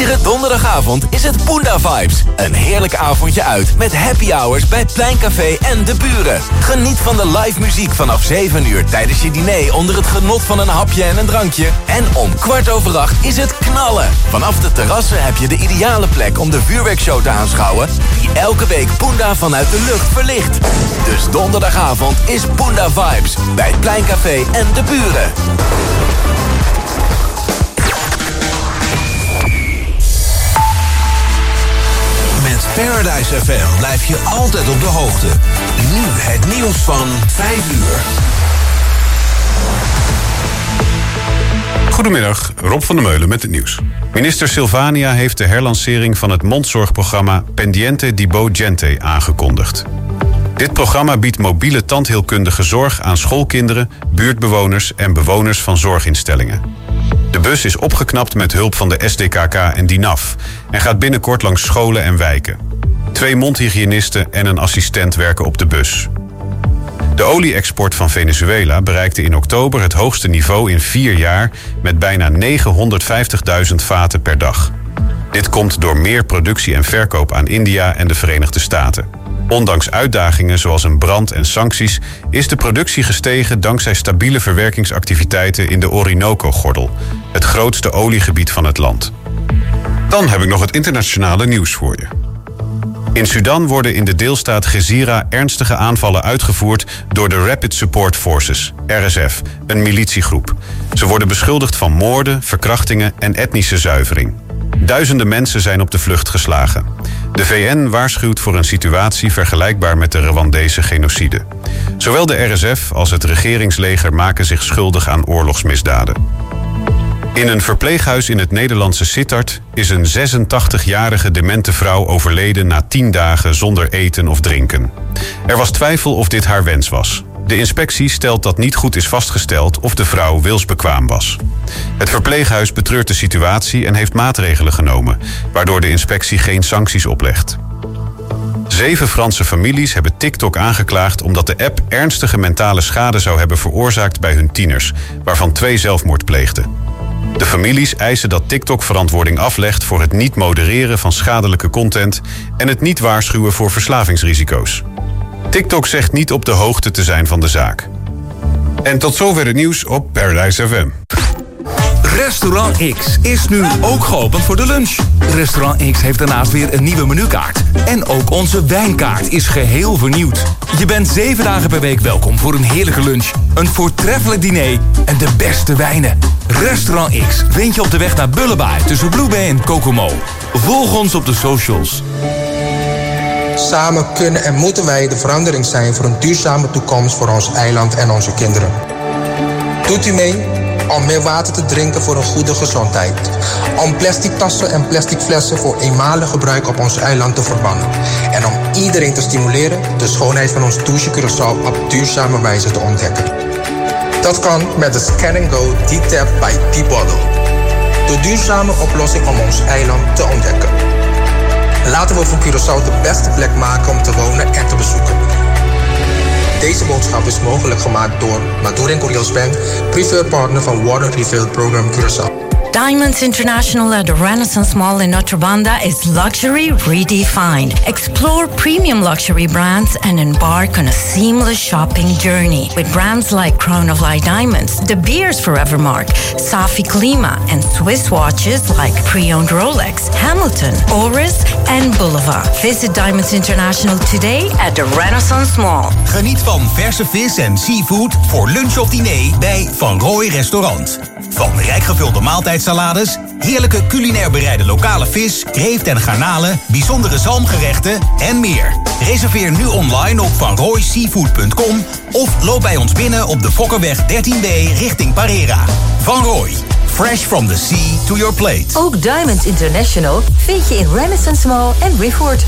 Iedere donderdagavond is het Poenda Vibes. Een heerlijk avondje uit met happy hours bij Pleincafé en De Buren. Geniet van de live muziek vanaf 7 uur tijdens je diner onder het genot van een hapje en een drankje. En om 7:15 is het knallen. Vanaf de terrassen heb je de ideale plek om de vuurwerkshow te aanschouwen die elke week Poenda vanuit de lucht verlicht. Dus donderdagavond is Poenda Vibes bij Pleincafé en De Buren. Met Paradise FM blijf je altijd op de hoogte. Nu het nieuws van 5 uur. Goedemiddag, Rob van der Meulen met het nieuws. Minister Silvania heeft de herlancering van het mondzorgprogramma Pendiente di Bo Gente aangekondigd. Dit programma biedt mobiele tandheelkundige zorg aan schoolkinderen, buurtbewoners en bewoners van zorginstellingen. De bus is opgeknapt met hulp van de SDKK en DINAF en gaat binnenkort langs scholen en wijken. 2 mondhygiënisten en een assistent werken op de bus. De olie-export van Venezuela bereikte in oktober het hoogste niveau in 4 jaar met bijna 950.000 vaten per dag. Dit komt door meer productie en verkoop aan India en de Verenigde Staten. Ondanks uitdagingen zoals een brand en sancties is de productie gestegen dankzij stabiele verwerkingsactiviteiten in de Orinoco-gordel, het grootste oliegebied van het land. Dan heb ik nog het internationale nieuws voor je. In Sudan worden in de deelstaat Gezira ernstige aanvallen uitgevoerd door de Rapid Support Forces, RSF, een militiegroep. Ze worden beschuldigd van moorden, verkrachtingen en etnische zuivering. Duizenden mensen zijn op de vlucht geslagen. De VN waarschuwt voor een situatie vergelijkbaar met de Rwandese genocide. Zowel de RSF als het regeringsleger maken zich schuldig aan oorlogsmisdaden. In een verpleeghuis in het Nederlandse Sittard is een 86-jarige demente vrouw overleden na 10 dagen zonder eten of drinken. Er was twijfel of dit haar wens was. De inspectie stelt dat niet goed is vastgesteld of de vrouw wilsbekwaam was. Het verpleeghuis betreurt de situatie en heeft maatregelen genomen, waardoor de inspectie geen sancties oplegt. 7 Franse families hebben TikTok aangeklaagd omdat de app ernstige mentale schade zou hebben veroorzaakt bij hun tieners, waarvan 2 zelfmoord pleegden. De families eisen dat TikTok verantwoording aflegt voor het niet modereren van schadelijke content en het niet waarschuwen voor verslavingsrisico's. TikTok zegt niet op de hoogte te zijn van de zaak. En tot zover het nieuws op Paradise FM. Restaurant X is nu ook geopend voor de lunch. Restaurant X heeft daarnaast weer een nieuwe menukaart. En ook onze wijnkaart is geheel vernieuwd. Je bent 7 dagen per week welkom voor een heerlijke lunch, een voortreffelijk diner en de beste wijnen. Restaurant X vind je op de weg naar Bullebaai tussen Blue Bay en Kokomo. Volg ons op de socials. Samen kunnen en moeten wij de verandering zijn voor een duurzame toekomst voor ons eiland en onze kinderen. Doet u mee om meer water te drinken voor een goede gezondheid? Om plastic tassen en plastic flessen voor eenmalig gebruik op ons eiland te verbannen. En om iedereen te stimuleren de schoonheid van ons douche Curaçao op duurzame wijze te ontdekken. Dat kan met de Scan & Go D-Tap bij T-Bottle. De duurzame oplossing om ons eiland te ontdekken. Laten we van Curaçao de beste plek maken om te wonen en te bezoeken. Deze boodschap is mogelijk gemaakt door Madurin Curios Bank, preferred partner van Water Refill Program Curaçao. Diamonds International at the Renaissance Mall in Notre Banda is luxury redefined. Explore premium luxury brands and embark on a seamless shopping journey with brands like Crown of Light Diamonds, De Beers Forevermark, Safi Klima, and Swiss watches like pre-owned Rolex, Hamilton, Oris, and Boulevard. Visit Diamonds International today at the Renaissance Mall. Geniet van verse vis en seafood voor lunch of diner bij Van Rooij Restaurant. Van rijk gevulde maaltijdsalades, heerlijke culinair bereide lokale vis, kreeft en garnalen, bijzondere zalmgerechten en meer. Reserveer nu online op vanrooiseafood.com of loop bij ons binnen op de Fokkerweg 13B richting Parera. Van Rooij. Fresh from the sea to your plate. Ook Diamonds International vind je in Renaissance Mall en Rifford.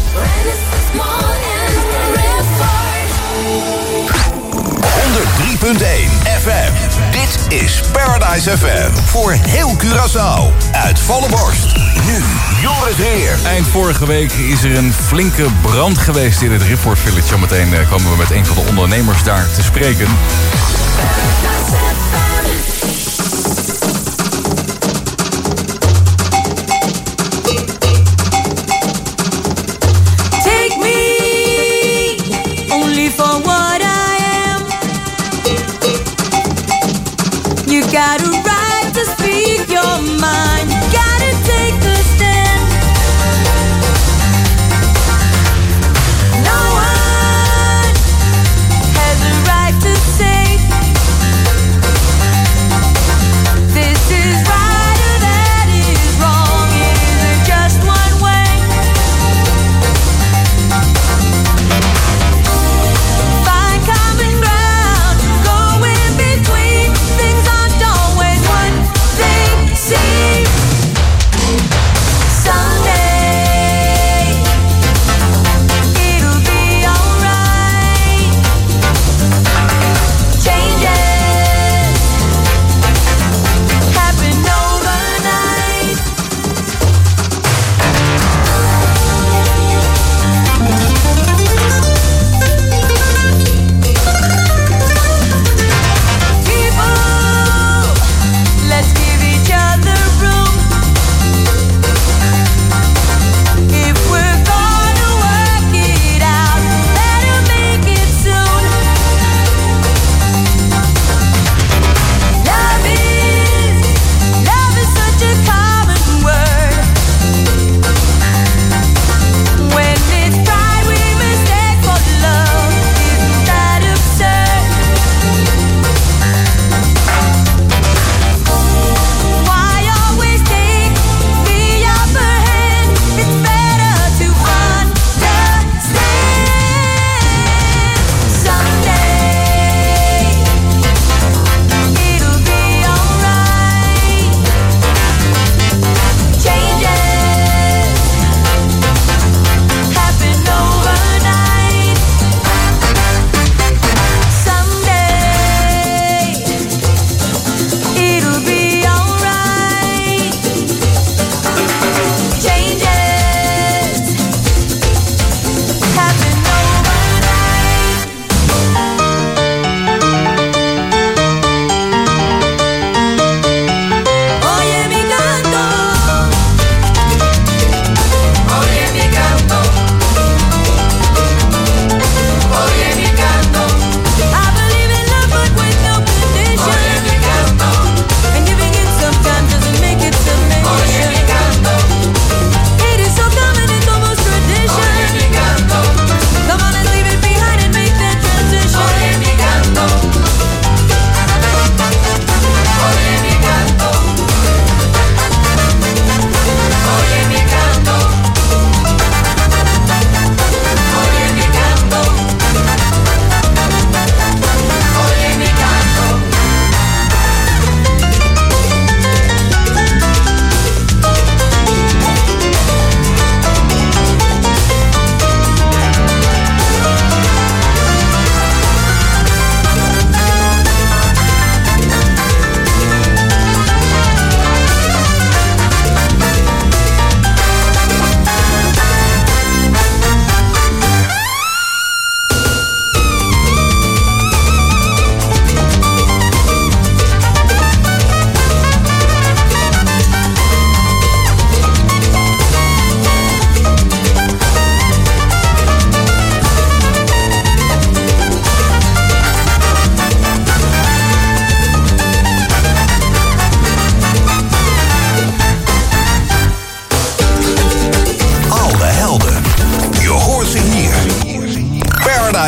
103.1 FM. Dit is Paradise FM. Voor heel Curaçao. Uit volle borst. Nu Joris Heer. Eind vorige week is er een flinke brand geweest in het Rifford Village. Zometeen komen we met een van de ondernemers daar te spreken.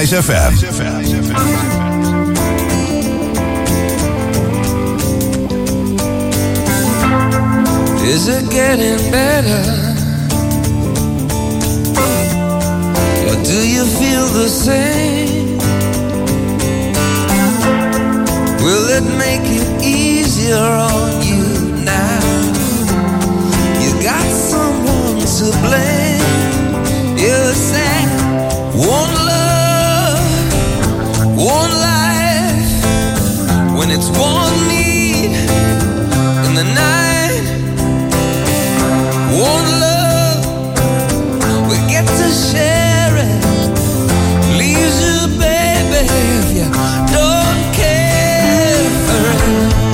Paradise FM. Is it getting better? Or do you feel the same? Will it make it easier on you now? You got someone to blame. You say, one love, one life. When it's one need in the night, one love, we get to share it. Leaves you, baby, if you don't care for it.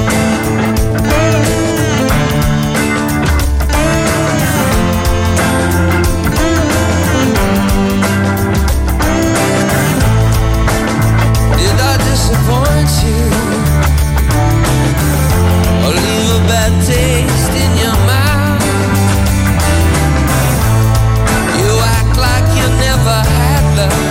Did I disappoint you? Or leave a bad taste in your mouth? You act like you never had love.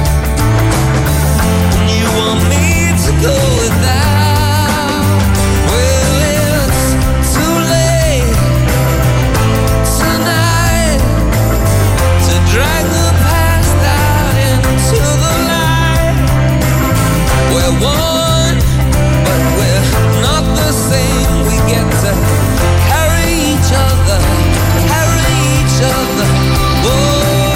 You want me to go without? Well, it's too late tonight to drag the past out into the light. We're one, but we're not the same. We get to carry each other, carry each other. Whoa.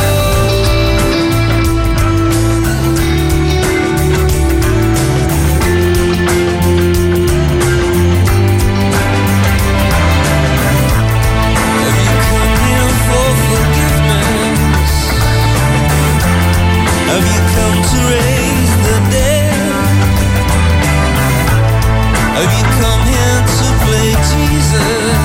Have you come here for forgiveness? Have you come to raise the dead? Have you come here to play Jesus?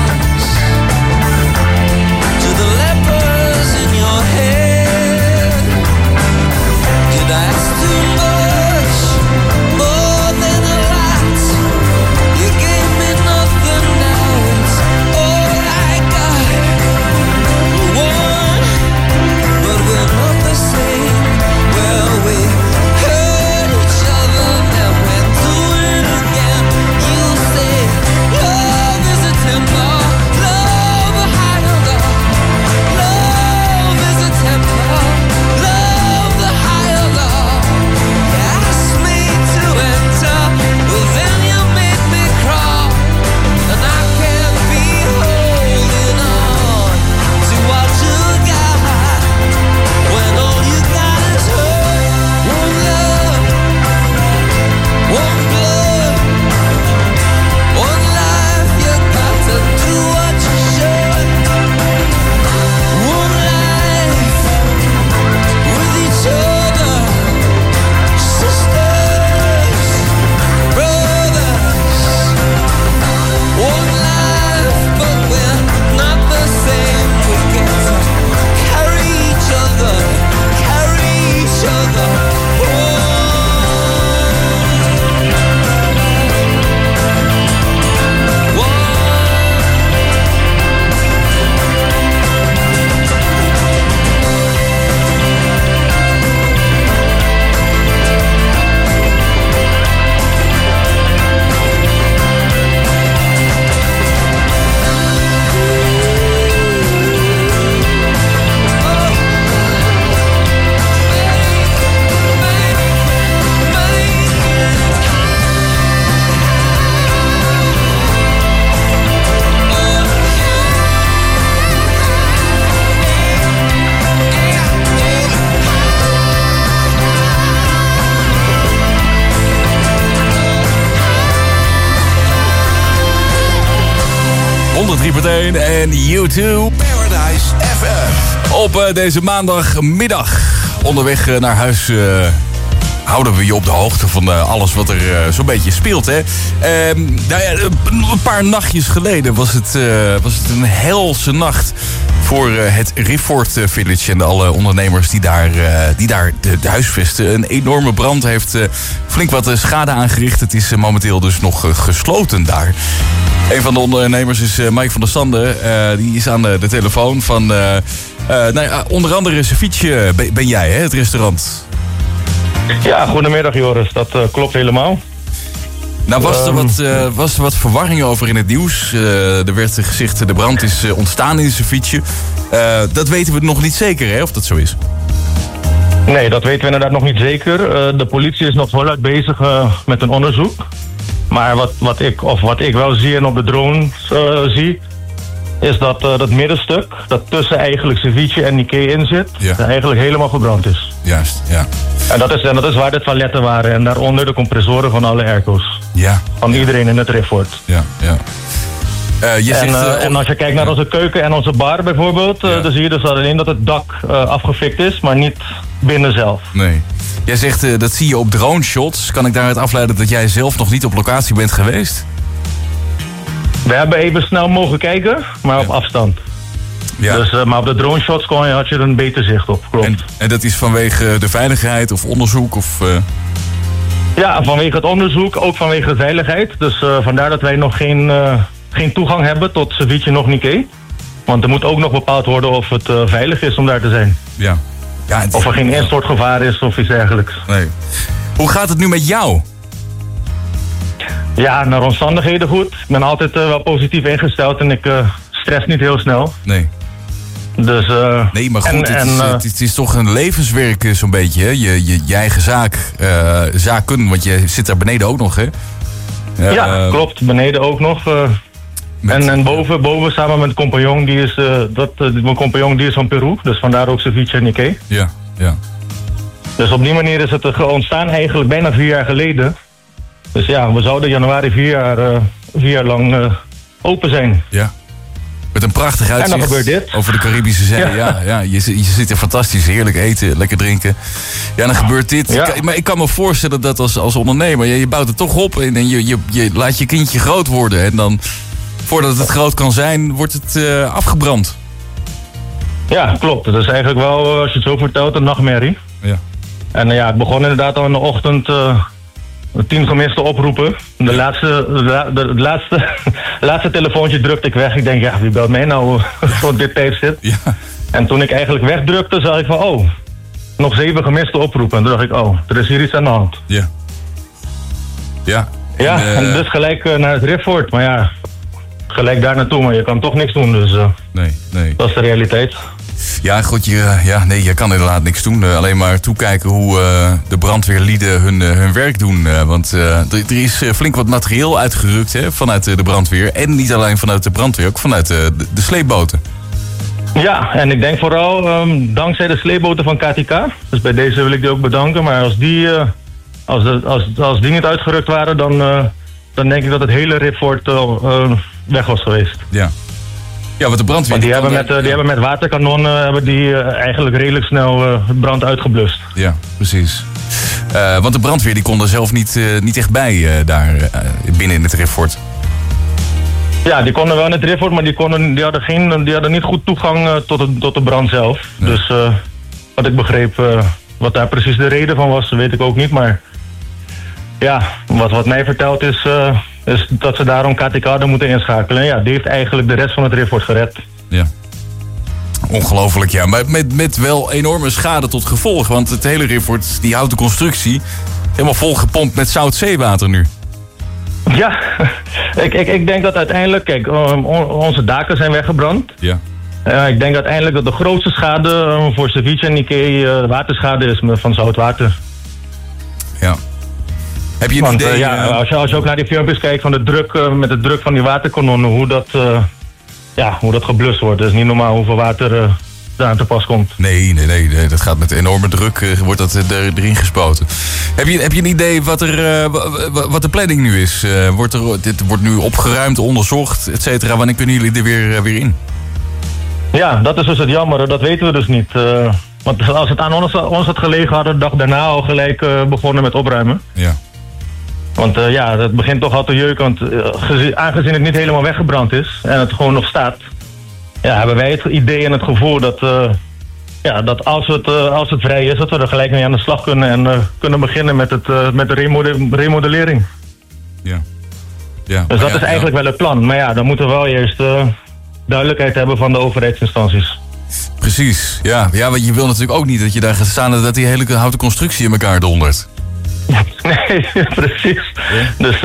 To the lepers in your head? Did I ask too much? More than a lot. You gave me nothing, now it's all I got. We're one, but we're not the same. Well, we hurt each other, now we're doing it again. You say love is a temper, love a higher love. Love is a temper, love the higher love. You asked me to enter, well then you made me crawl. And I can't be holding on to what you got, when all you got is hurt. One love, one blood, one life. You got to do what you should. One life with each other, sisters, brothers. One life, but we're not the same. We get to carry each other, carry each other. En U2 Paradise FM. op deze maandagmiddag. Onderweg naar huis houden we je op de hoogte van alles wat er zo'n beetje speelt. Hè? Nou ja, een paar nachtjes geleden was het een helse nacht voor het Rifford Village en alle ondernemers die daar de huisvesten. Een enorme brand heeft flink wat schade aangericht. Het is momenteel dus nog gesloten daar. Een van de ondernemers is Mike van der Sande. Die is aan de telefoon van... nou ja, onder andere Ceviche ben jij, hè, het restaurant. Ja, goedemiddag Joris, dat klopt helemaal. Nou, was er wat verwarring over in het nieuws. Er werd gezegd, de brand is ontstaan in zijn fietsje. Dat weten we nog niet zeker, hè, of dat zo is? Nee, dat weten we inderdaad nog niet zeker. De politie is nog voluit bezig met een onderzoek. Maar wat ik wel zie en op de drone zie, is dat dat middenstuk, dat tussen eigenlijk ceviche en Nikkei in zit, eigenlijk helemaal verbrand is. Juist, ja. En dat is waar de toiletten waren en daaronder de compressoren van alle airco's. Ja. Van iedereen in het Riftfort. Ja, ja. En als je kijkt naar onze keuken en onze bar bijvoorbeeld, dan zie je dus alleen dat het dak afgefikt is, maar niet binnen zelf. Nee. Jij zegt, dat zie je op drone shots. Kan ik daaruit afleiden dat jij zelf nog niet op locatie bent geweest? We hebben even snel mogen kijken, maar op afstand. Ja. Dus, maar op de drone shots had je er een beter zicht op, klopt. En dat is vanwege de veiligheid of onderzoek? Of, Ja, vanwege het onderzoek, ook vanwege de veiligheid. Dus vandaar dat wij nog geen toegang hebben tot ceviche nog Nikkei. Want er moet ook nog bepaald worden of het veilig is om daar te zijn. Ja. Ja, of er geen instortgevaar is of iets dergelijks. Nee. Hoe gaat het nu met jou? Ja, naar omstandigheden goed. Ik ben altijd wel positief ingesteld en ik stress niet heel snel. Nee. Dus, nee, maar goed, het is toch een levenswerk zo'n beetje, hè? Je eigen zaken, want je zit daar beneden ook nog, hè? Ja, klopt. Beneden ook nog. En boven samen met een compagnon, mijn compagnon die is van Peru, dus vandaar ook ceviche en Nikkei. Ja, ja. Dus op die manier is het ontstaan eigenlijk bijna 4 jaar geleden. Dus ja, we zouden januari 4 jaar lang open zijn. Ja. Met een prachtig uitzicht. En dan gebeurt dit. Over de Caribische Zee. Ja, je zit er fantastisch, heerlijk eten, lekker drinken. Ja, dan gebeurt dit. Ja. Maar ik kan me voorstellen dat als ondernemer, je bouwt het toch op en je laat je kindje groot worden. En dan, voordat het groot kan zijn, wordt het afgebrand. Ja, klopt. Dat is eigenlijk wel, als je het zo vertelt, een nachtmerrie. Ja. En het begon inderdaad al in de ochtend 10 gemiste oproepen. De laatste telefoontje drukte ik weg. Ik denk, ja, wie belt mij nou voor dit tijdstip? Ja. En toen ik eigenlijk wegdrukte, zag ik van, nog 7 gemiste oproepen. En toen dacht ik, er is hier iets aan de hand. Ja. Ja. En dus gelijk naar het Riftfort. Maar ja, gelijk daar naartoe, maar je kan toch niks doen. Dus nee. Dat is de realiteit. Ja, goed, je kan inderdaad niks doen. Alleen maar toekijken hoe de brandweerlieden hun werk doen. Want er is flink wat materieel uitgerukt, hè, vanuit de brandweer. En niet alleen vanuit de brandweer, ook vanuit de sleepboten. Ja, en ik denk vooral dankzij de sleepboten van KTK. Dus bij deze wil ik die ook bedanken. Maar als die niet uitgerukt waren, dan denk ik dat het hele Riftfort weg was geweest. Ja. Ja, want de brandweer... Want die hebben met waterkanonnen eigenlijk redelijk snel brand uitgeblust. Ja, precies. Want de brandweer die kon er zelf niet echt bij daar binnen in het Riftfort. Ja, die konden wel in het Riftfort, maar die hadden niet goed toegang tot de brand zelf. Nee. Dus wat ik begreep, wat daar precies de reden van was, weet ik ook niet. Maar ja, wat mij verteld is dat ze daarom KTK hadden moeten inschakelen. Ja, die heeft eigenlijk de rest van het Riftfort gered. Ja. Ongelooflijk, ja. Maar met wel enorme schade tot gevolg. Want het hele Riftfort, die houten constructie, helemaal volgepompt met zout zeewater nu. Ja, ik denk dat uiteindelijk, kijk, onze daken zijn weggebrand. Ja. Ik denk uiteindelijk dat de grootste schade voor ceviche en Nikkei waterschade is van zout water. Ja. Heb je een idee? Als je ook naar die filmpjes kijkt van de druk, met de druk van die waterkanonnen, hoe dat geblust wordt. Dat is niet normaal hoeveel water daar aan te pas komt. Nee, dat gaat met enorme druk, wordt dat erin gespoten. Heb je een idee wat de planning nu is? Dit wordt nu opgeruimd, onderzocht, et cetera. Wanneer kunnen jullie er weer in? Ja, dat is dus het jammer. Dat weten we dus niet. Want als het aan ons had gelegen, hadden we de dag daarna al gelijk begonnen met opruimen. Ja. Want dat begint toch al te jeuken. Want aangezien het niet helemaal weggebrand is en het gewoon nog staat, hebben wij het idee en het gevoel dat als het vrij is, dat we er gelijk mee aan de slag kunnen en kunnen beginnen met de remodellering. Ja. Dus dat is eigenlijk wel het plan. Maar ja, dan moeten we wel eerst duidelijkheid hebben van de overheidsinstanties. Precies, ja, want je wil natuurlijk ook niet dat je daar gaat staan en dat die hele houten constructie in elkaar dondert. Nee, precies. Ja? Dus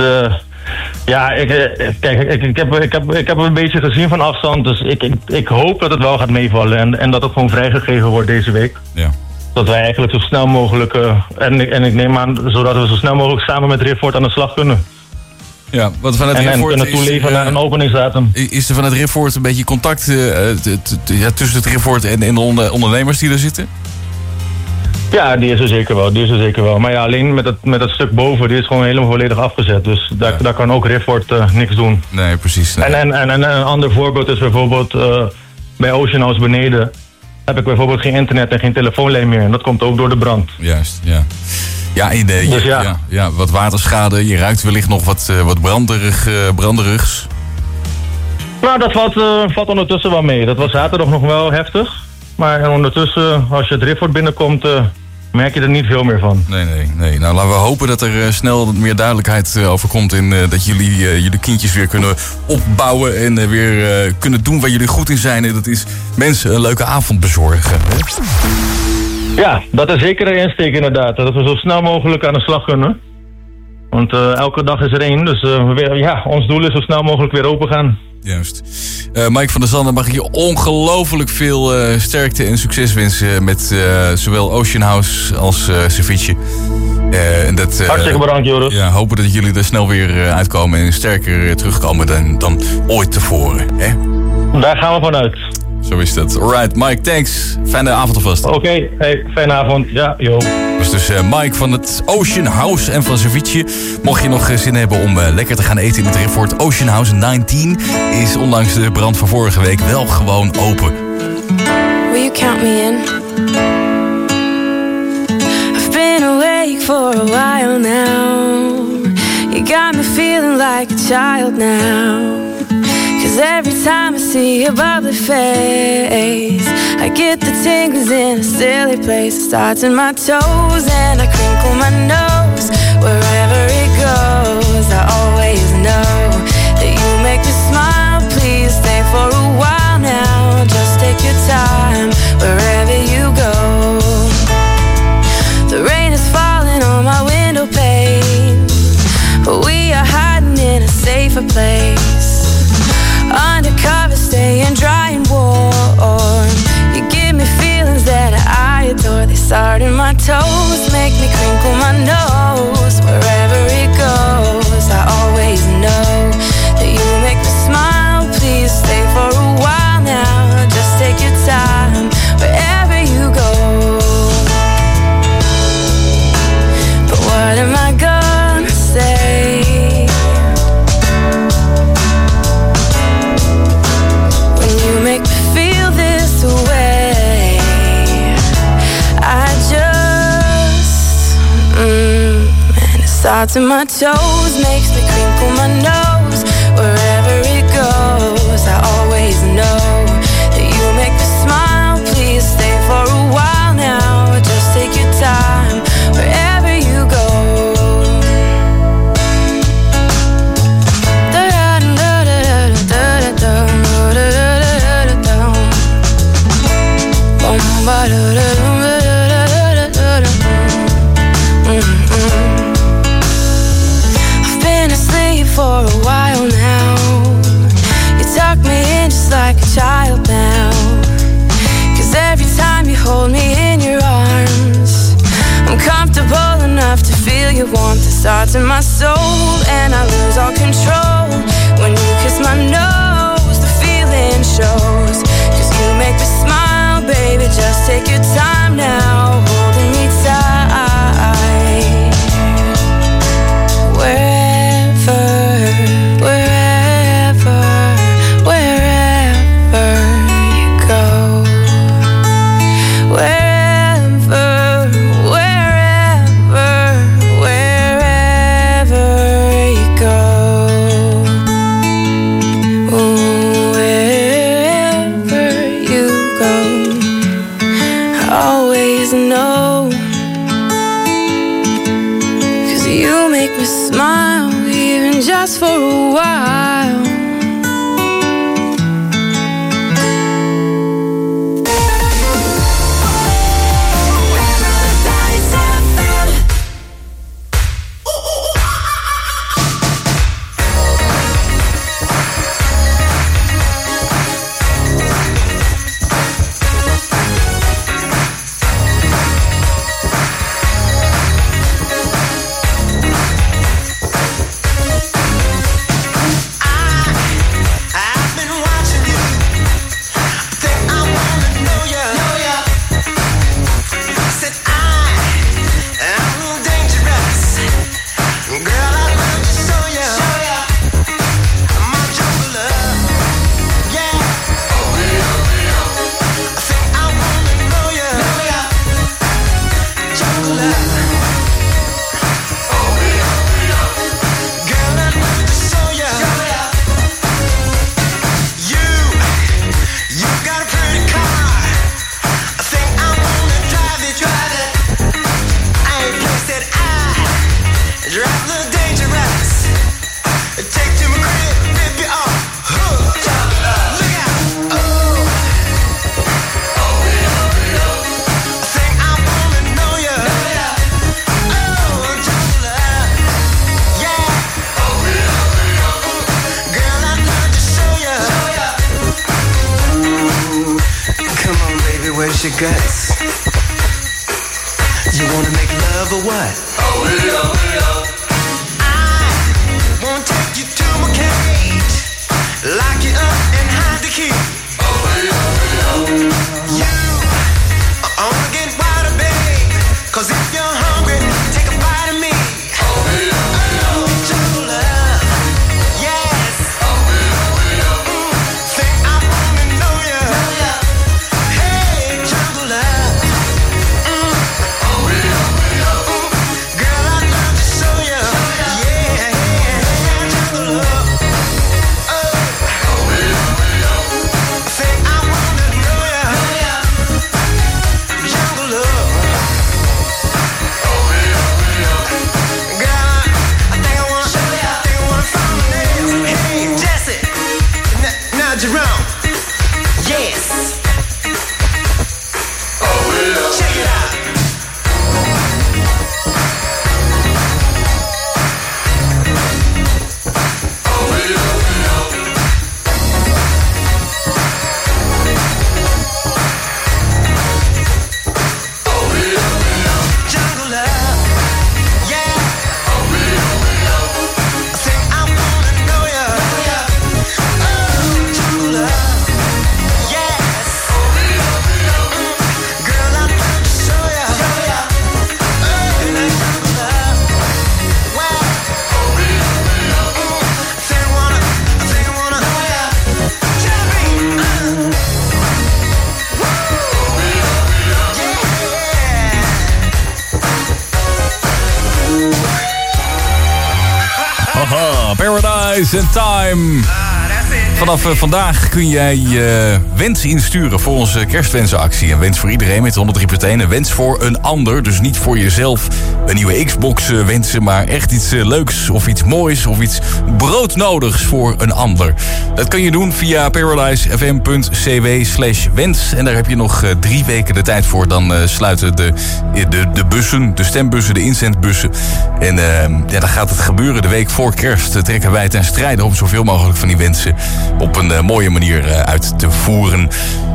ik heb een beetje gezien van afstand, dus ik hoop dat het wel gaat meevallen en dat het gewoon vrijgegeven wordt deze week. Ja. Dat wij eigenlijk zo snel mogelijk, en ik neem aan, zodat we zo snel mogelijk samen met Rifford aan de slag kunnen. Ja, wat van het en kunnen toeleven naar een openingsdatum. Is er van het Rifford een beetje contact tussen het Rifford en de ondernemers die er zitten? Ja, die is er zeker wel. Maar ja, alleen met het stuk boven, die is gewoon helemaal volledig afgezet. Dus daar kan ook Rifford niks doen. Nee, precies. Nee. En een ander voorbeeld is bijvoorbeeld bij Ocean House beneden heb ik bijvoorbeeld geen internet en geen telefoonlijn meer. En dat komt ook door de brand. Juist, ja. Ja, dus ja, wat waterschade. Je ruikt wellicht nog wat branderigs. Nou, dat valt ondertussen wel mee. Dat was zaterdag nog wel heftig. Maar ondertussen, als je het Rifford binnenkomt, merk je er niet veel meer van. Nee. Nou, laten we hopen dat er snel meer duidelijkheid over komt. En dat jullie kindjes weer kunnen opbouwen. En weer kunnen doen waar jullie goed in zijn. En dat is mensen een leuke avond bezorgen. Hè? Ja, dat is zeker een insteek inderdaad. Dat we zo snel mogelijk aan de slag kunnen. Want elke dag is er één. Dus ons doel is zo snel mogelijk weer open gaan. Juist. Mike van der Zanden, mag ik je ongelooflijk veel sterkte en succes wensen met zowel Ocean House als Ceviche. Hartstikke bedankt, Joris. Ja, hopen dat jullie er snel weer uitkomen en sterker terugkomen dan ooit tevoren. Hè? Daar gaan we vanuit. Zo is dat. Alright, Mike, thanks. Fijne avond alvast. Oké, fijne avond. Ja, joh. Dat was dus Mike van het Ocean House en van Ceviche. Mocht je nog zin hebben om lekker te gaan eten in het Rifford, Ocean House 19 is ondanks de brand van vorige week wel gewoon open. Will you count me in? I've been awake for a while now. You got me feeling like a child now. 'Cause every time I see your bubbly face, I get the tingles in a silly place. It starts in my toes and I crinkle my nose. Wherever it goes, I always know that you make me smile. Please stay for a while now. Just take your time wherever you go. The rain is falling on my window pane, but we are hiding in a safer place. Undercover, staying dry and warm. You give me feelings that I adore. They start in my toes, make me crinkle my nose. Wherever it goes, I always know that you make me smile. Please stay for a while now. Just take your time wherever you go. But what am I gonna say? Make me feel this way. I just and it starts in my toes, makes me crinkle my nose. Wherever it goes, I always know that you make me smile. Please stay for a while now. Just take your time wherever you go. I've been asleep for a while now. You tuck me in just like a child now. 'Cause every time you hold me in your arms, I'm comfortable enough to feel your warmth. It starts in my soul and I lose all control. When you kiss my nose, the feeling shows. 'Cause you make me smile, baby, just take your time now, holding me tight. Wherever you go. Wherever you go. Wherever you go, I always know. 'Cause you make me smile, even just for a while. what's your guts? You wanna make love or what? Oh, I won't take you to my cage, lock you up and hide the key. You are only get wider, babe, 'cause if you're hungry, take a bite of me. Oh, jungle love, yes. Think I wanna know ya. Hey, jungle love. Girl, I'd love to show ya. Yeah, jungle love. Think I wanna know ya. Jungle love. Girl, I think I wanna find my nails. Hey, Jesse. Now Jerome. Yes. Check it out. Jungle love, yeah. I think I wanna know ya. Oh, jungle love, yes. Girl, I'd love to show ya. Oh, jungle love, wow. I think I wanna know ya. Jeremy, Haha, Paradise and Time. Vanaf vandaag kun jij wensen insturen voor onze kerstwensenactie. Een wens voor iedereen met 103.1. Een wens voor een ander, dus niet voor jezelf een nieuwe Xbox wensen, maar echt iets leuks of iets moois of iets broodnodigs voor een ander. Dat kun je doen via paradisefm.cw/wens. En daar heb je nog 3 weken de tijd voor. Dan sluiten de bussen, de stembussen, de inzendbussen. En dan gaat het gebeuren. De week voor kerst trekken wij ten strijde om zoveel mogelijk van die wensen op een mooie manier uit te voeren.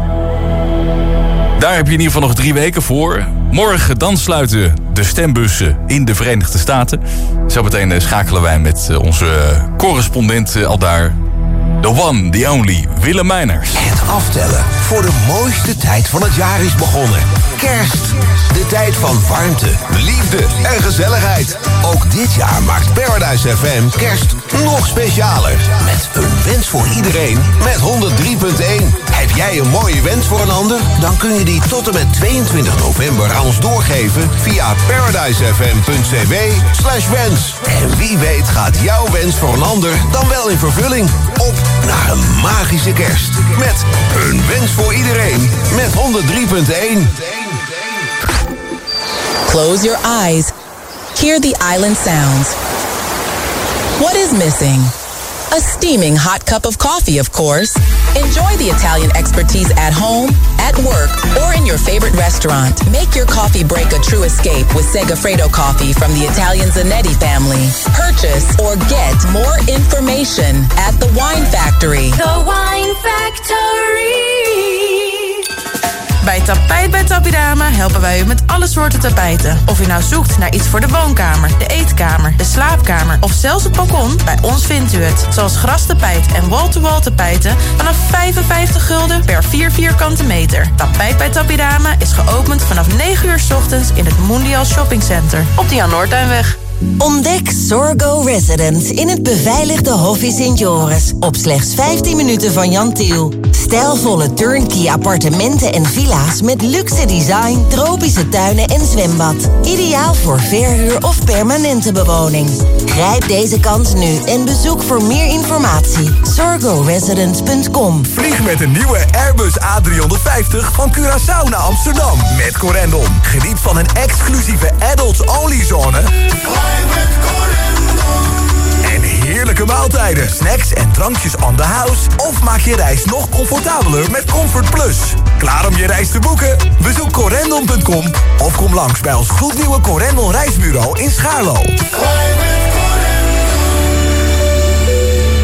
Daar heb je in ieder geval nog 3 weken voor. Morgen dan sluiten de stembussen in de Verenigde Staten. Zometeen schakelen wij met onze correspondent aldaar. The one, the only, Willem Meiners. Het aftellen voor de mooiste tijd van het jaar is begonnen. Kerst. De tijd van warmte, liefde en gezelligheid. Ook dit jaar maakt Paradise FM kerst nog specialer. Met een wens voor iedereen met 103.1. Heb jij een mooie wens voor een ander? Dan kun je die tot en met 22 november aan ons doorgeven via paradisefm.cw/wens. En wie weet gaat jouw wens voor een ander dan wel in vervulling. Op naar een magische kerst. Met een wens voor iedereen met 103.1. Close your eyes. Hear the island sounds. What is missing? A steaming hot cup of coffee, of course. Enjoy the Italian expertise at home, at work, or in your favorite restaurant. Make your coffee break a true escape with Segafredo coffee from the Italian Zanetti family. Purchase or get more information at The Wine Factory. The Wine Factory. Bij Tapijt bij Tapidama helpen wij u met alle soorten tapijten. Of u nou zoekt naar iets voor de woonkamer, de eetkamer, de slaapkamer of zelfs het balkon, bij ons vindt u het. Zoals grastapijt en wall-to-wall tapijten vanaf 55 gulden per 4 vierkante meter. Tapijt bij Tapidama is geopend vanaf 9 uur 's ochtends in het Mondial Shopping Center op de Jan Noordtuinweg. Ontdek Sorgo Residence in het beveiligde Hoffie Sint Joris. Op slechts 15 minuten van Jan Tiel. Stijlvolle turnkey appartementen en villa's met luxe design, tropische tuinen en zwembad. Ideaal voor verhuur of permanente bewoning. Grijp deze kans nu en bezoek voor meer informatie sorgoresidence.com. Vlieg met een nieuwe Airbus A350 van Curaçao naar Amsterdam met Corendon. Geniet van een exclusieve adults-only zone en heerlijke maaltijden, snacks en drankjes on the house. Of maak je reis nog comfortabeler met Comfort Plus. Klaar om je reis te boeken? Bezoek corendon.com of kom langs bij ons gloednieuwe Corendon reisbureau in Schaarlo.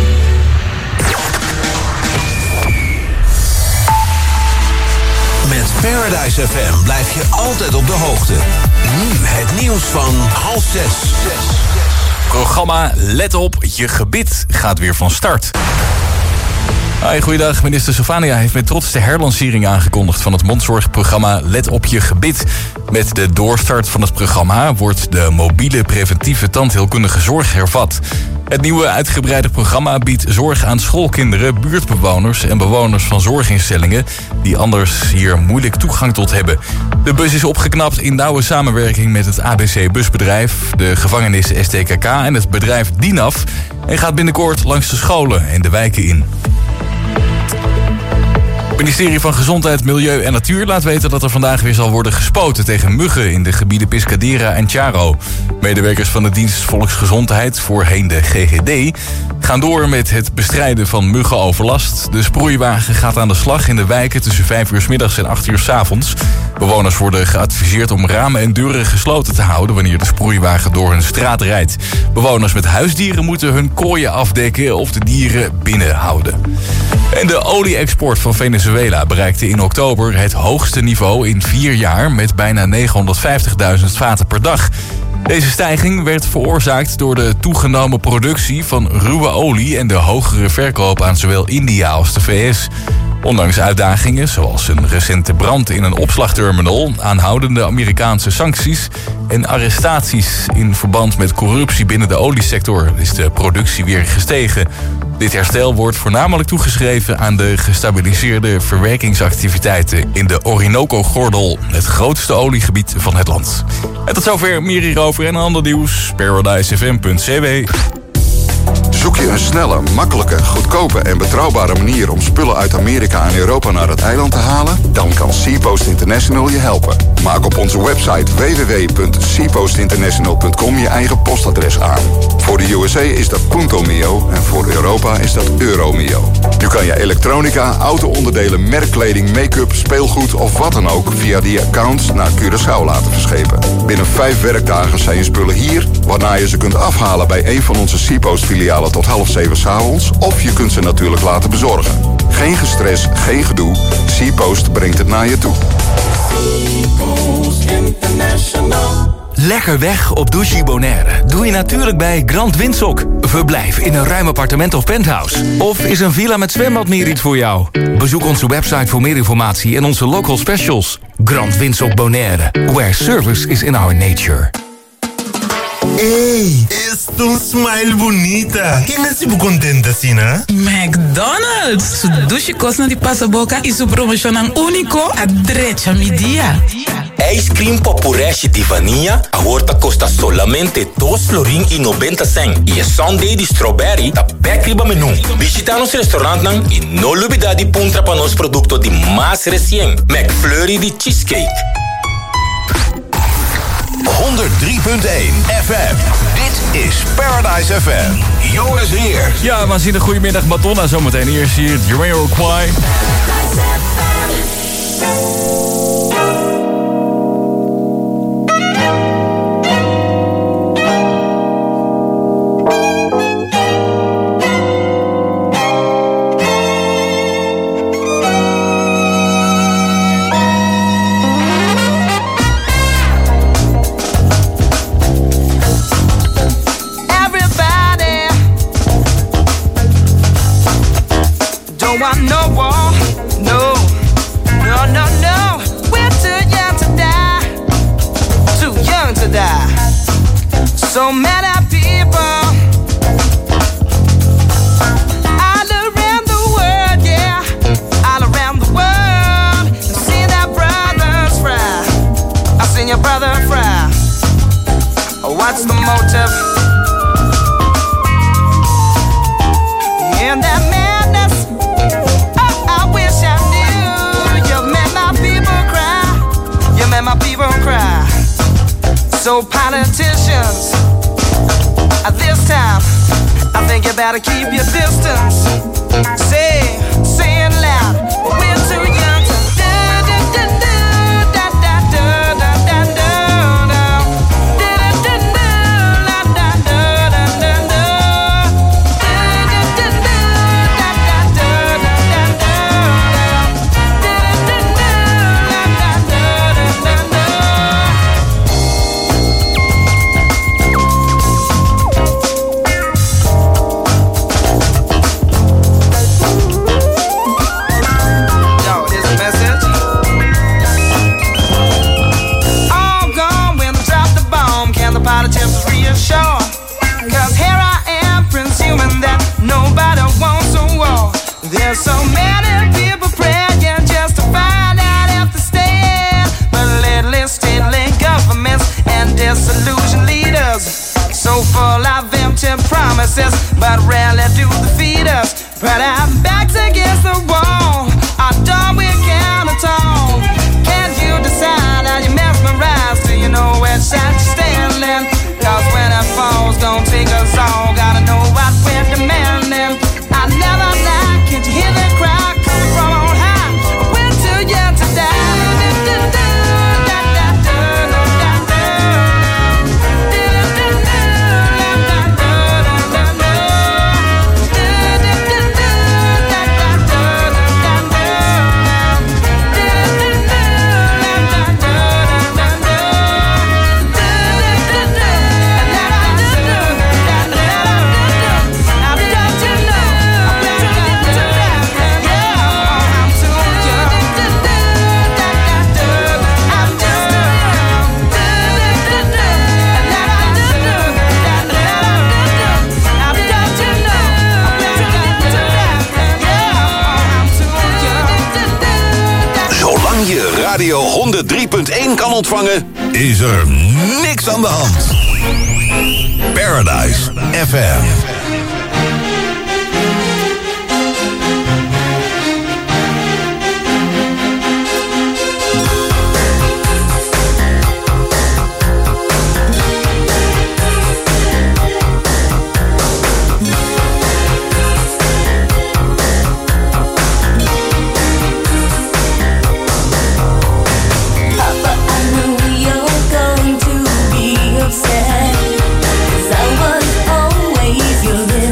Met Paradise FM blijft je altijd op de hoogte. Nu het nieuws van 5:30. Programma Let op, je gebit gaat weer van start. Hoi, goeiedag. Minister Silvania heeft met trots de herlancering aangekondigd van het mondzorgprogramma Let op je gebit. Met de doorstart van het programma wordt de mobiele preventieve tandheelkundige zorg hervat. Het nieuwe uitgebreide programma biedt zorg aan schoolkinderen, buurtbewoners en bewoners van zorginstellingen die anders hier moeilijk toegang tot hebben. De bus is opgeknapt in nauwe samenwerking met het ABC-busbedrijf, de gevangenis STKK en het bedrijf DINAF en gaat binnenkort langs de scholen en de wijken in. Het ministerie van Gezondheid, Milieu en Natuur laat weten dat er vandaag weer zal worden gespoten tegen muggen in de gebieden Pescadera en Charo. Medewerkers van de dienst Volksgezondheid, voorheen de GGD, gaan door met het bestrijden van muggenoverlast. De sproeiwagen gaat aan de slag in de wijken tussen 5 uur 's middags en 8 uur 's avonds. Bewoners worden geadviseerd om ramen en deuren gesloten te houden wanneer de sproeiwagen door hun straat rijdt. Bewoners met huisdieren moeten hun kooien afdekken of de dieren binnen houden. En de olie-export van Venezuela bereikte in oktober het hoogste niveau in 4 jaar met bijna 950.000 vaten per dag. Deze stijging werd veroorzaakt door de toegenomen productie van ruwe olie en de hogere verkoop aan zowel India als de VS. Ondanks uitdagingen zoals een recente brand in een opslagterminal, aanhoudende Amerikaanse sancties en arrestaties in verband met corruptie binnen de oliesector is de productie weer gestegen. Dit herstel wordt voornamelijk toegeschreven aan de gestabiliseerde verwerkingsactiviteiten in de Orinoco-gordel, het grootste oliegebied van het land. En tot zover, meer hierover en ander nieuws. ParadiseFM.cw. Zoek je een snelle, makkelijke, goedkope en betrouwbare manier om spullen uit Amerika en Europa naar het eiland te halen? Dan kan SeaPost International je helpen. Maak op onze website www.seapostinternational.com je eigen postadres aan. Voor de USA is dat Punto Mio en voor Europa is dat Euro Mio. Nu kan je elektronica, auto-onderdelen, merkkleding, make-up, speelgoed of wat dan ook via die accounts naar Curaçao laten verschepen. Binnen 5 werkdagen zijn je spullen hier, waarna je ze kunt afhalen bij een van onze SeaPost filialen tot 6:30 s'avonds, of je kunt ze natuurlijk laten bezorgen. Geen gestres, geen gedoe. SeaPost brengt het naar je toe. Lekker weg op Douche Bonaire doe je natuurlijk bij Grand Windsock. Verblijf in een ruim appartement of penthouse. Of is een villa met zwembad meer iets voor jou? Bezoek onze website voor meer informatie en onze local specials. Grand Windsock Bonaire, where service is in our nature. Ei, es un smile bonita. Quem é tipo contente assim, né? McDonald's. Su douche costa de passaboca e su promocionam único a drecha media. Ice cream popureste de vanilla a horta costa solamente $2.90 e a sundae de strawberry da backriba menu. Visita nos restaurant nang e no lubida di puntra pa nos producto di más recien. McFlurry de cheesecake. 103.1 FM. Dit is Paradise FM. Joris Heer. Ja, waanzinnig goedemiddag Madonna zometeen. Eerst hier Jamiroquai. So many people all around the world, yeah, all around the world. I've seen their brothers fry. I've seen your brother fry. What's the motive? In that madness, oh, I wish I knew. You made my people cry. You made my people cry. So politicians, this time, I think you better keep your distance. Say it loud. We're too young to to defeat us, but our backs against the wall. Our dog we can't at all. Can't you decide how you mesmerize? Do you know where side you're standing? Cause when it falls, gonna take us all. Gotta know what we're demanding. I never lie, can't you hear the cry coming from on high? We're too young to die. Je radio 103.1 kan ontvangen, is er niks aan de hand. Paradise FM. Upset, 'cause I was always your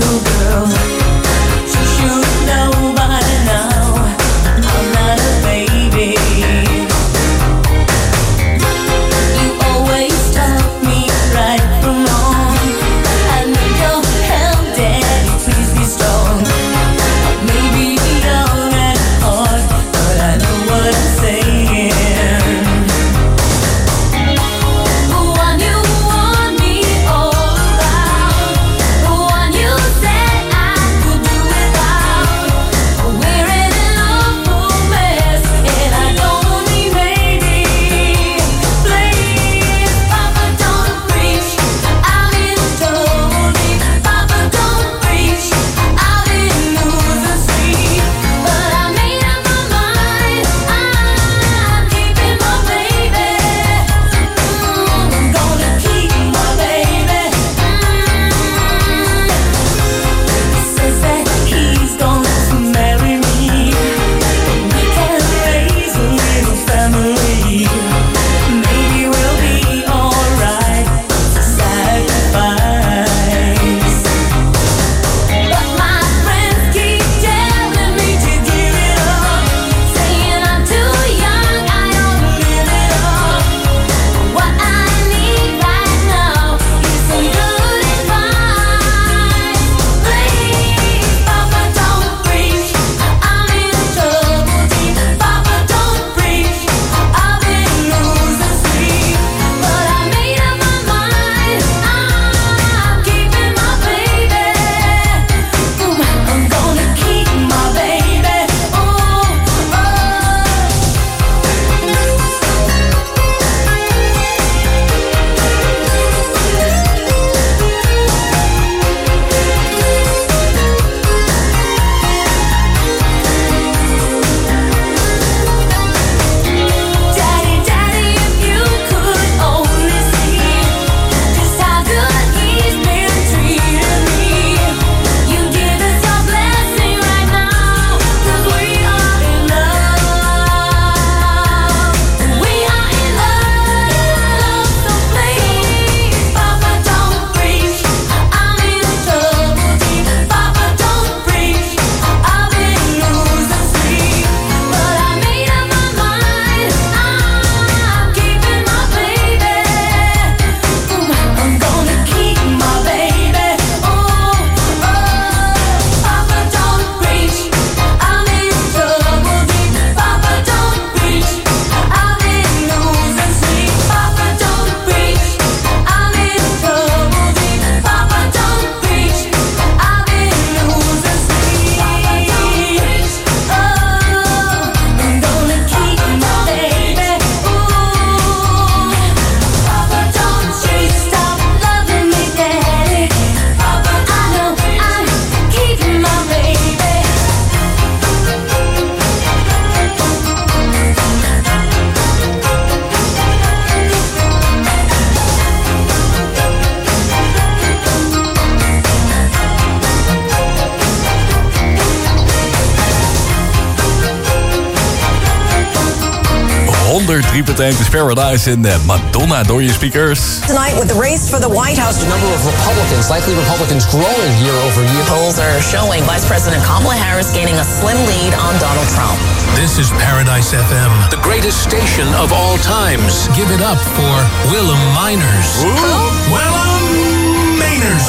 103.1 is Paradise en Madonna door je speakers. Tonight with the race for the White House. The number of Republicans, likely Republicans growing year over year. Polls are showing Vice President Kamala Harris gaining a slim lead on Donald Trump. This is Paradise FM, the greatest station of all times. Give it up for Willem Miners. Willem Miners.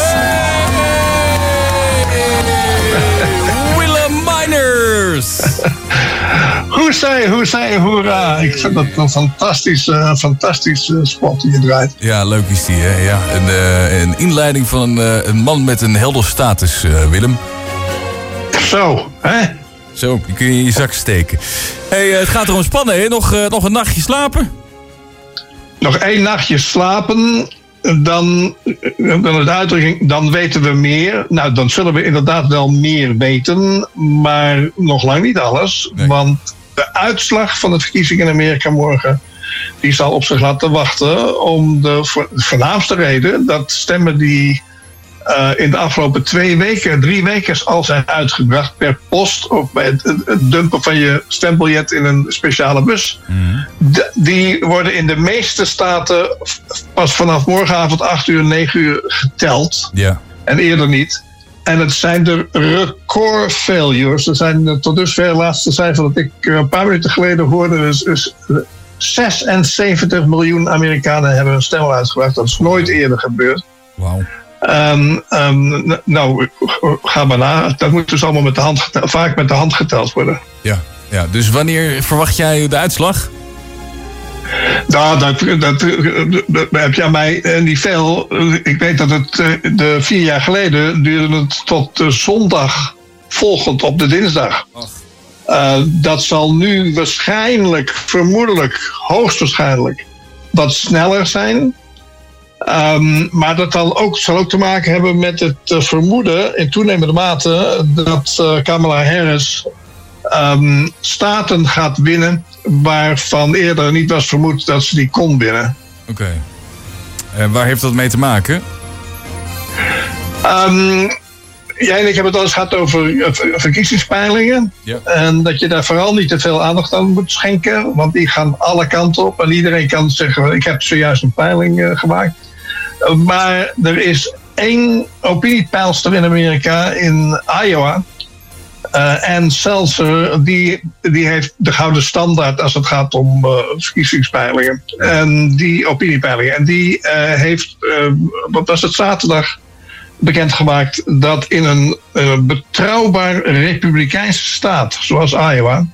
Willem Miners. Hoezij, hoera. Ik vind dat een fantastische spot die je draait. Ja, leuk is die, hè? Ja, een inleiding van een man met een helder status, Willem. Zo, hè? Zo, die kun je in je zak steken. Hey, het gaat erom spannen, hè? Nog een nachtje slapen? Nog 1 nachtje slapen, dan de uitdrukking, dan weten we meer. Nou, dan zullen we inderdaad wel meer weten, maar nog lang niet alles. Nee. Want de uitslag van de verkiezingen in Amerika morgen, die zal op zich laten wachten om de voornaamste reden dat stemmen die in de afgelopen 3 weken al zijn uitgebracht per post of bij het dumpen van je stembiljet in een speciale bus. Die worden in de meeste staten pas vanaf morgenavond 8 uur, 9 uur geteld. Ja. En eerder niet. En het zijn de record failures. Er zijn tot dusver, het laatste cijfer dat ik een paar minuten geleden hoorde, is 76 miljoen Amerikanen hebben hun stem al uitgebracht. Dat is nooit eerder gebeurd. Wauw. Nou, ga maar na. Dat moet dus allemaal vaak met de hand geteld worden. Ja, dus wanneer verwacht jij de uitslag? Nou, dat heb je aan mij niet veel. Ik weet dat het 4 jaar geleden duurde het tot de zondag volgend op de dinsdag. Dat zal nu vermoedelijk, hoogstwaarschijnlijk, wat sneller zijn. Maar dat zal ook te maken hebben met het vermoeden in toenemende mate dat Kamala Harris staten gaat winnen waarvan eerder niet was vermoed dat ze die kon winnen. Oké. Waar heeft dat mee te maken? Jij en ik hebben het al eens gehad over verkiezingspeilingen. Ja. En dat je daar vooral niet te veel aandacht aan moet schenken. Want die gaan alle kanten op. En iedereen kan zeggen, ik heb zojuist een peiling gemaakt. Maar er is 1 opiniepeilster in Amerika, in Iowa. En Seltzer, die heeft de gouden standaard als het gaat om verkiezingspeilingen. En die opiniepeilingen. En die heeft, wat was het, zaterdag bekendgemaakt dat in een betrouwbaar republikeinse staat, zoals Iowa,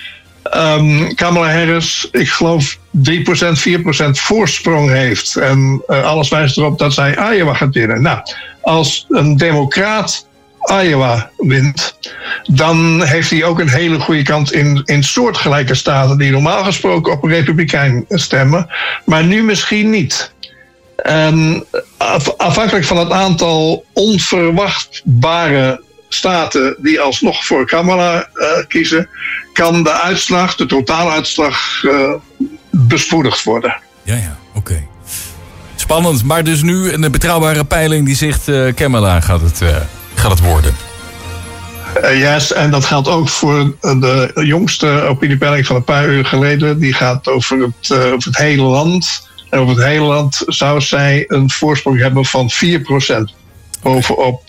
Kamala Harris, ik geloof 3%, 4% voorsprong heeft. En alles wijst erop dat zij Iowa gaat winnen. Nou, als een democraat Iowa wint, dan heeft hij ook een hele goede kans in soortgelijke staten die normaal gesproken op een republikein stemmen, maar nu misschien niet. Afhankelijk van het aantal onverwachtbare staten die alsnog voor Kamala kiezen, kan de uitslag, de totale uitslag, bespoedigd worden. Ja, oké. Spannend, maar dus nu een betrouwbare peiling die zegt Kamala gaat het worden. Yes, en dat geldt ook voor de jongste opiniepeiling van een paar uur geleden. Die gaat over het hele land. En over het hele land zou zij een voorsprong hebben van 4% bovenop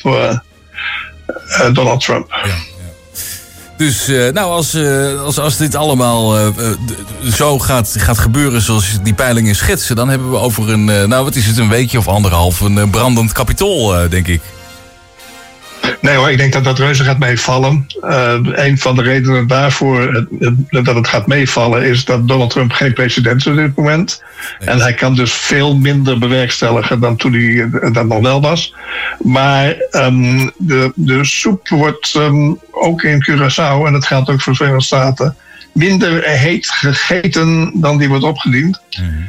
Donald Trump. Ja. Dus als dit allemaal zo gaat gebeuren zoals die peilingen schetsen, dan hebben we over een weekje of 1,5 een brandend Capitool, denk ik. Nee hoor, ik denk dat dat reuze gaat meevallen. Een van de redenen daarvoor dat het gaat meevallen is dat Donald Trump geen president is op dit moment. Nee. En hij kan dus veel minder bewerkstelligen dan toen hij dat nog wel was. Maar de soep wordt ook in Curaçao, en dat geldt ook voor Verenigde Staten, minder heet gegeten dan die wordt opgediend. Mm-hmm.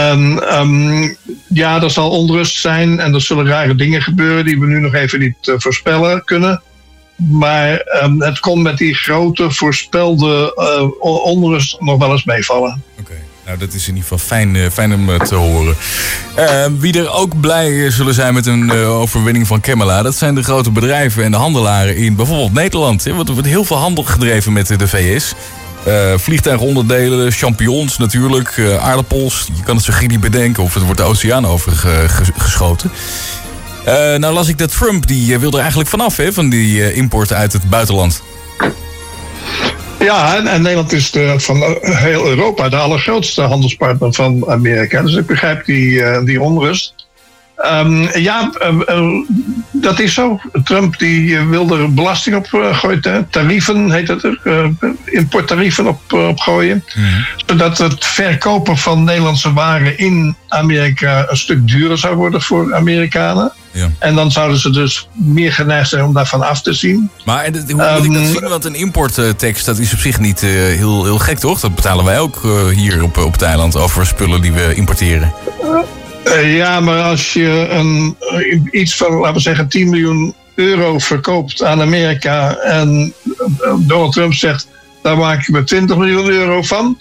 Ja, er zal onrust zijn en er zullen rare dingen gebeuren die we nu nog even niet voorspellen kunnen. Maar het kon met die grote voorspelde onrust nog wel eens meevallen. Oké. Nou, dat is in ieder geval fijn om te horen. Wie er ook blij zullen zijn met een overwinning van Kamala, dat zijn de grote bedrijven en de handelaren in bijvoorbeeld Nederland. Want er wordt heel veel handel gedreven met de VS. Vliegtuigonderdelen, champignons natuurlijk, aardappels. Je kan het zo gek niet bedenken of het wordt de oceaan over geschoten. Nou las ik dat Trump, die wil er eigenlijk vanaf, hè, van die importen uit het buitenland. Ja, en Nederland is van heel Europa de allergrootste handelspartner van Amerika. Dus ik begrijp die onrust. Dat is zo. Trump die wil er belasting op gooien. Tarieven heet het er. Importtarieven op gooien. Zodat het verkopen van Nederlandse waren in Amerika een stuk duurder zou worden voor Amerikanen. Ja. En dan zouden ze dus meer geneigd zijn om daarvan af te zien. Maar hoe moet ik dat zien? Want een importtax, dat is op zich niet heel gek, toch? Dat betalen wij ook hier op het eiland over spullen die we importeren. Ja, maar als je iets van, laten we zeggen, 10 miljoen euro verkoopt aan Amerika en Donald Trump zegt, daar maak je me 20 miljoen euro van,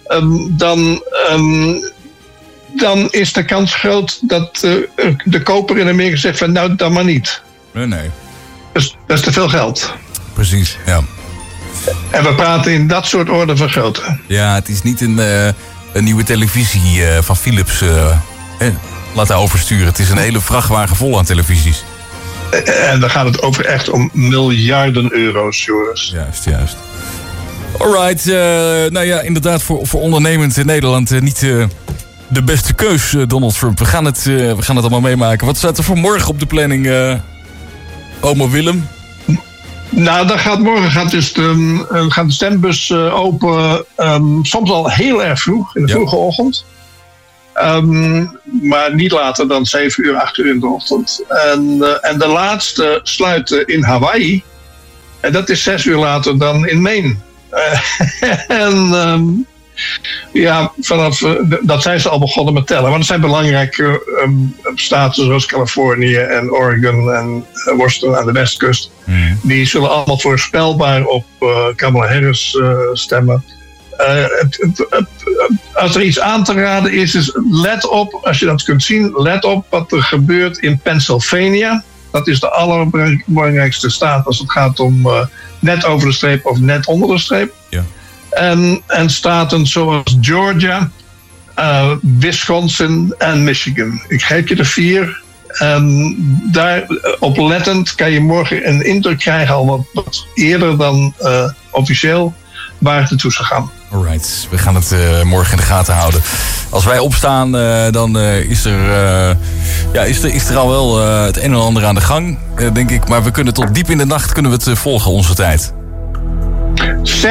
dan is de kans groot dat de koper in Amerika zegt van nou, dan maar niet. Nee. Dus dat is te veel geld. Precies, ja. En we praten in dat soort orde van grootte. Ja, het is niet een nieuwe televisie van Philips laten oversturen. Het is een hele vrachtwagen vol aan televisies. En dan gaat het over echt om miljarden euro's, Joris. Juist. Alright, nou ja, inderdaad voor ondernemend in Nederland niet de beste keus, Donald Trump. We gaan het allemaal meemaken. Wat staat er voor morgen op de planning, oma Willem? Nou, morgen gaat de stembus open. Soms al heel erg vroeg, in de vroege ochtend. Maar niet later dan 7 uur, 8 uur in de ochtend. En de laatste sluiten in Hawaii. En dat is 6 uur later dan in Maine. Dat zijn ze al begonnen met tellen. Maar er zijn belangrijke staten zoals Californië en Oregon en Washington aan de westkust. Die zullen allemaal voorspelbaar op Kamala Harris stemmen. Als er iets aan te raden is let op, als je dat kunt zien, let op wat er gebeurt in Pennsylvania. Dat is de allerbelangrijkste staat als het gaat om net over de streep of net onder de streep. Ja. En staten zoals Georgia, Wisconsin en Michigan. Ik geef je er 4. En daar oplettend kan je morgen een indruk krijgen, al wat eerder dan officieel, waar het naartoe zou gaan. Alright, we gaan het morgen in de gaten houden. Als wij opstaan, dan is er al wel het een en ander aan de gang, denk ik. Maar we kunnen tot diep in de nacht volgen, onze tijd. 76.438.831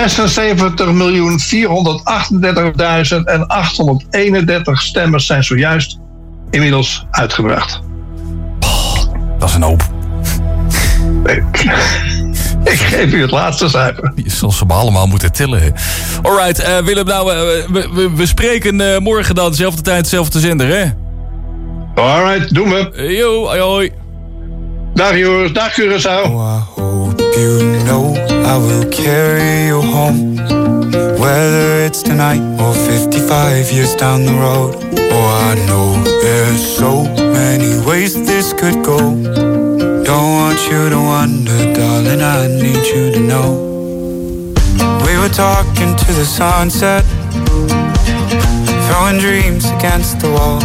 stemmers zijn zojuist inmiddels uitgebracht. Dat is een hoop. Ik geef u het laatste cijfer. Je zal ze maar allemaal moeten tellen. Alright, Willem, nou, we spreken morgen dan, dezelfde tijd, dezelfde zender, hè? Alright, doen we. Yo, hoi. Dag Joris, dag Curaçao. Oh, I hope you know I will carry you home. Whether it's tonight or 55 years down the road. Oh, I know there's so many ways this could go. Don't want you to wonder, darling, I need you to know. We were talking to the sunset, throwing dreams against the wall.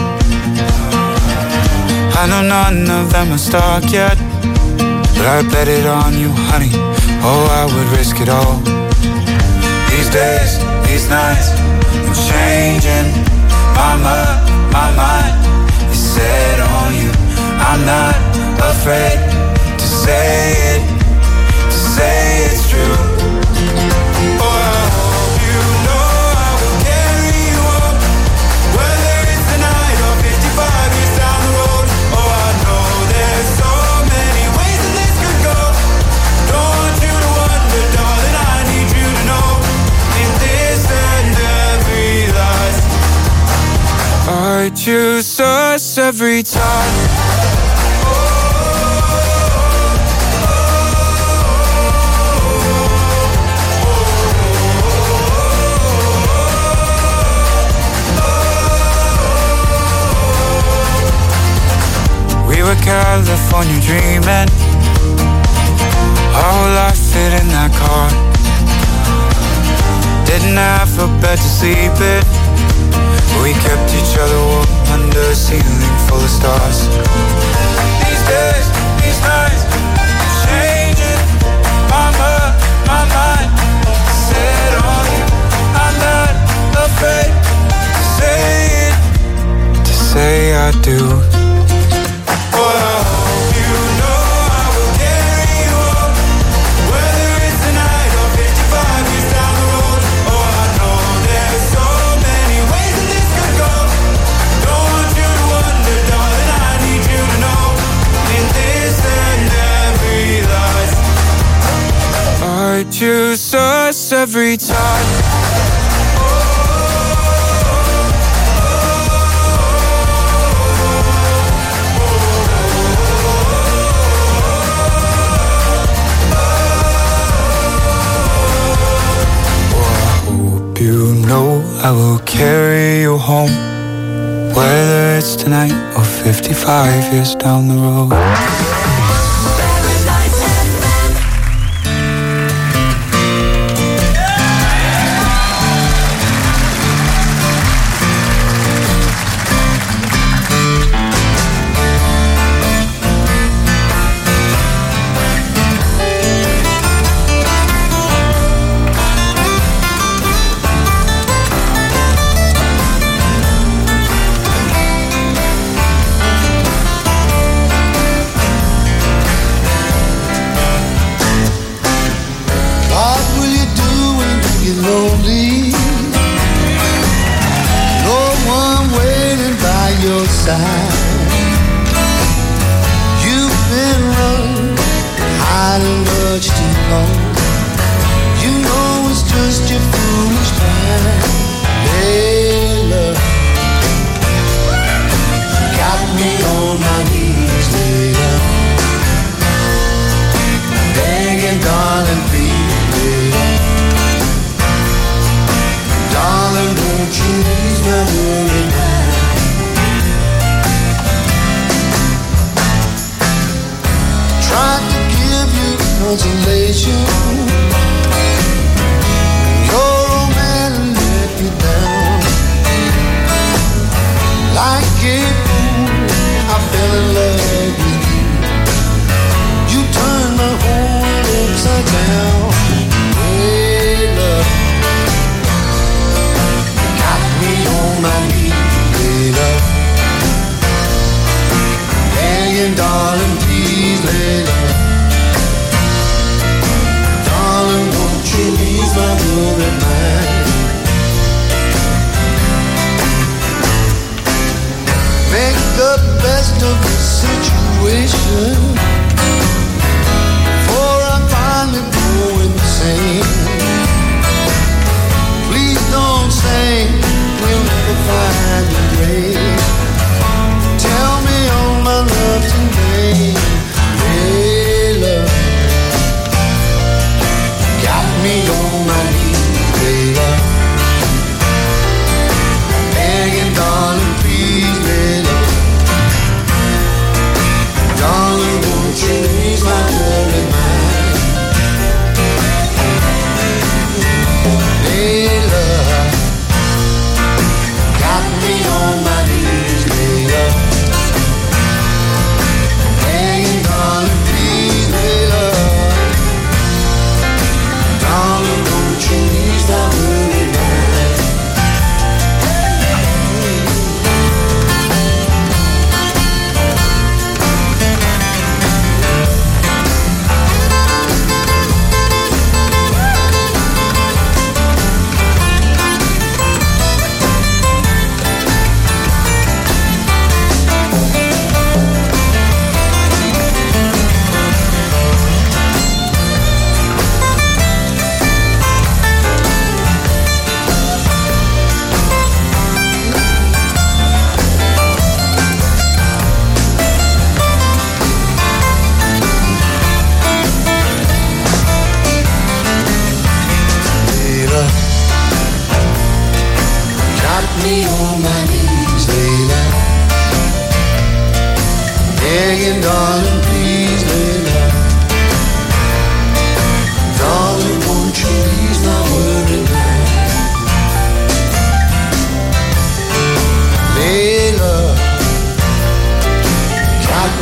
I know none of them are stuck yet, but I bet it on you, honey. Oh, I would risk it all. These days, these nights, I'm changing my mind is set on you. I'm not afraid to say it's true. Oh, I hope you know I will carry you up, whether it's tonight or 55 years down the road. Oh, I know there's so many ways that this could go. Don't want you to wonder, darling, I need you to know. In this and every life, I choose us every time. California dreaming, our whole life fit in that car. Didn't have a bed to sleep in. We kept each other warm under a ceiling full of stars. These days, these nights, I'm changing. My mind set on you. I'm not afraid to say it, to say I do. But I hope you know I will carry you home, whether it's tonight or 55 years down the road. Oh, I know there's so many ways that this could go. Don't want you to wonder, darling, I need you to know, in this and every life, I choose us every time. You know I will carry you home, whether it's tonight or 55 years down the road.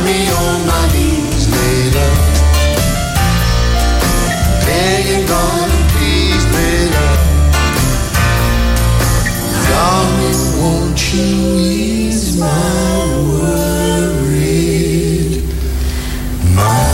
me on my knees, later. Begging God, please, later. Darling, won't you ease my worried mind?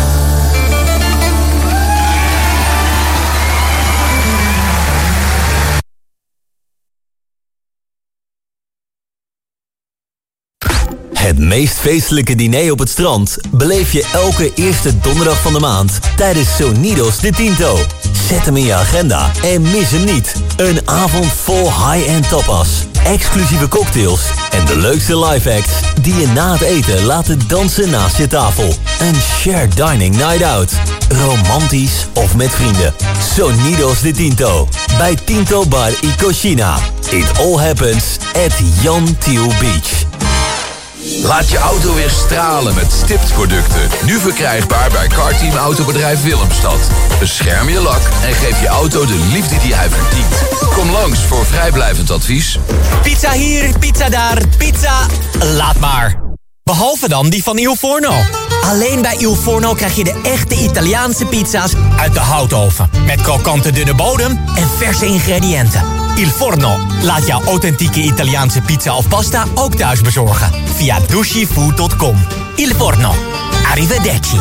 Het meest feestelijke diner op het strand beleef je elke eerste donderdag van de maand tijdens Sonidos de Tinto. Zet hem in je agenda en mis hem niet. Een avond vol high-end tapas, exclusieve cocktails en de leukste live acts die je na het eten laten dansen naast je tafel. Een shared dining night out. Romantisch of met vrienden. Sonidos de Tinto. Bij Tinto Bar y Cocina. It all happens at Jan Thiel Beach. Laat je auto weer stralen met stiptproducten. Nu verkrijgbaar bij Carteam Autobedrijf Willemstad. Bescherm je lak en geef je auto de liefde die hij verdient. Kom langs voor vrijblijvend advies. Pizza hier, pizza daar, pizza... Laat maar. Behalve dan die van Il Forno. Alleen bij Il Forno krijg je de echte Italiaanse pizza's uit de houtoven. Met krokante dunne bodem en verse ingrediënten. Il Forno laat jouw authentieke Italiaanse pizza of pasta ook thuis bezorgen. Via dushifood.com. Il Forno. Arrivederci.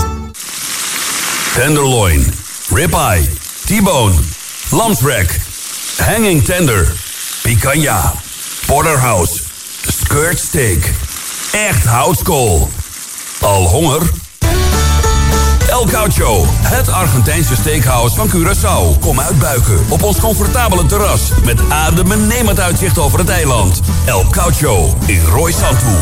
Tenderloin, ribeye, T-bone, lamsrack, hanging tender, picanha, porterhouse, skirt steak. Echt houtskool. Al honger? El Caucho, het Argentijnse steakhouse van Curaçao. Kom uitbuiken op ons comfortabele terras met adembenemend uitzicht over het eiland. El Caucho in Roy Santu.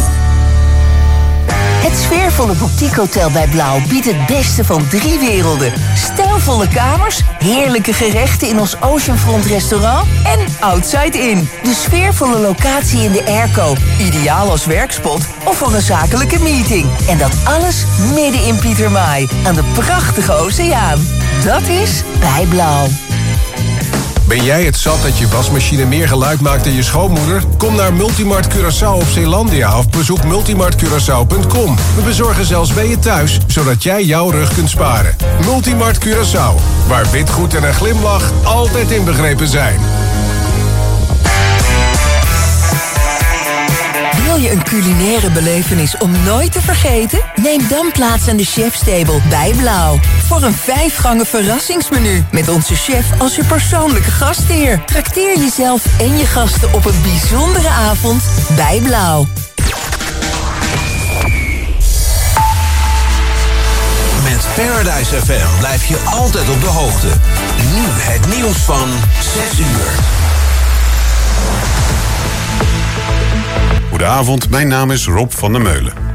Het sfeervolle boutiquehotel bij Blauw biedt het beste van 3 werelden. Stijlvolle kamers, heerlijke gerechten in ons Oceanfront restaurant en Outside Inn. De sfeervolle locatie in de airco. Ideaal als werkspot of voor een zakelijke meeting. En dat alles midden in Pietermaai aan de prachtige oceaan. Dat is bij Blauw. Ben jij het zat dat je wasmachine meer geluid maakt dan je schoonmoeder? Kom naar Multimart Curaçao op Zeelandia of bezoek multimartcuraçao.com. We bezorgen zelfs bij je thuis, zodat jij jouw rug kunt sparen. Multimart Curaçao, waar witgoed en een glimlach altijd inbegrepen zijn. Wil je een culinaire belevenis om nooit te vergeten? Neem dan plaats aan de chefstable bij Blauw. Voor een 5-gangen verrassingsmenu met onze chef als je persoonlijke gastheer. Trakteer jezelf en je gasten op een bijzondere avond bij Blauw. Met Paradise FM blijf je altijd op de hoogte. Nu het nieuws van 6 uur. Goedenavond, mijn naam is Rob van der Meulen.